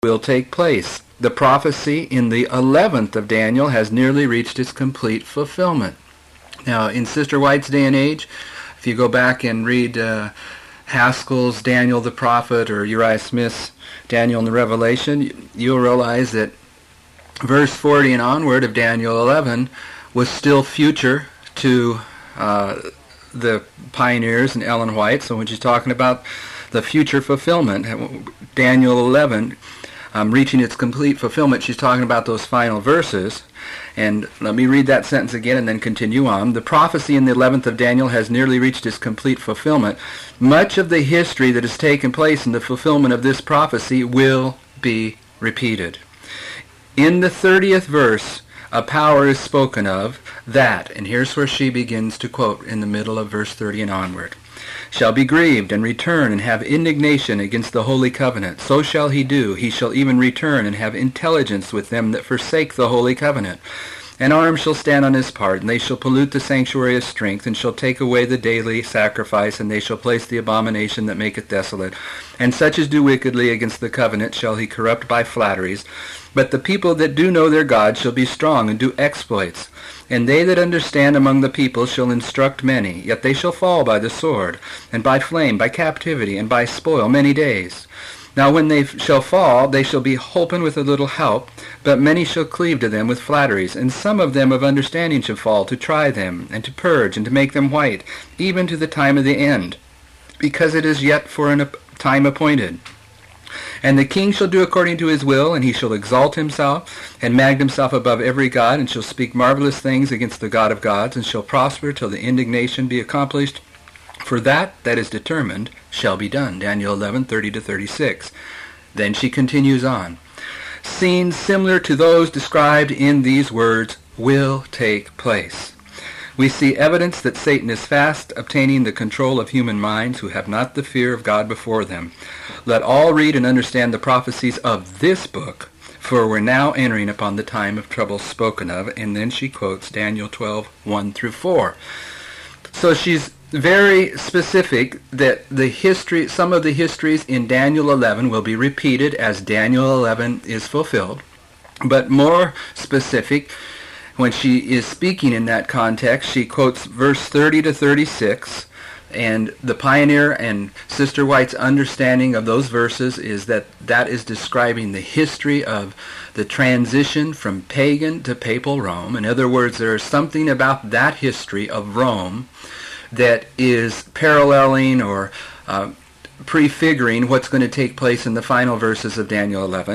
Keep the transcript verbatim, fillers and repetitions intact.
will take place. The prophecy in the eleventh of Daniel has nearly reached its complete fulfillment. Now, in Sister White's day and age, if you go back and read uh, Haskell's Daniel the Prophet or Uriah Smith's Daniel in the Revelation, you'll realize that verse forty and onward of Daniel eleven was still future to uh, the pioneers and Ellen White. So when she's talking about the future fulfillment, Daniel eleven um, reaching its complete fulfillment, she's talking about those final verses. And let me read that sentence again and then continue on. The prophecy in the eleventh of Daniel has nearly reached its complete fulfillment. Much of the history that has taken place in the fulfillment of this prophecy will be repeated. In the thirtieth verse, a power is spoken of that, and here's where she begins to quote in the middle of verse thirty and onward, shall be grieved and return and have indignation against the holy covenant. So shall he do. He shall even return and have intelligence with them that forsake the holy covenant. An arm shall stand on his part, and they shall pollute the sanctuary of strength, and shall take away the daily sacrifice, and they shall place the abomination that maketh desolate. And such as do wickedly against the covenant shall he corrupt by flatteries. But the people that do know their God shall be strong and do exploits. And they that understand among the people shall instruct many, yet they shall fall by the sword, and by flame, by captivity, and by spoil many days. Now when they shall fall, they shall be holpen with a little help, but many shall cleave to them with flatteries, and some of them of understanding shall fall, to try them, and to purge, and to make them white, even to the time of the end, because it is yet for a time appointed. And the king shall do according to his will, and he shall exalt himself, and mag himself above every god, and shall speak marvelous things against the God of gods, and shall prosper till the indignation be accomplished. For that that is determined shall be done. Daniel eleven, thirty to thirty-six. Then she continues on. Scenes similar to those described in these words will take place. We see evidence that Satan is fast obtaining the control of human minds who have not the fear of God before them. Let all read and understand the prophecies of this book, for we're now entering upon the time of trouble spoken of. And then she quotes Daniel twelve, one through four. So she's very specific that the history, some of the histories in Daniel eleven will be repeated as Daniel eleven is fulfilled. But more specific, when she is speaking in that context, she quotes verse thirty to thirty-six, and the pioneer and Sister White's understanding of those verses is that that is describing the history of the transition from pagan to papal Rome. In other words, there is something about that history of Rome that is paralleling or uh, prefiguring what's going to take place in the final verses of Daniel eleven.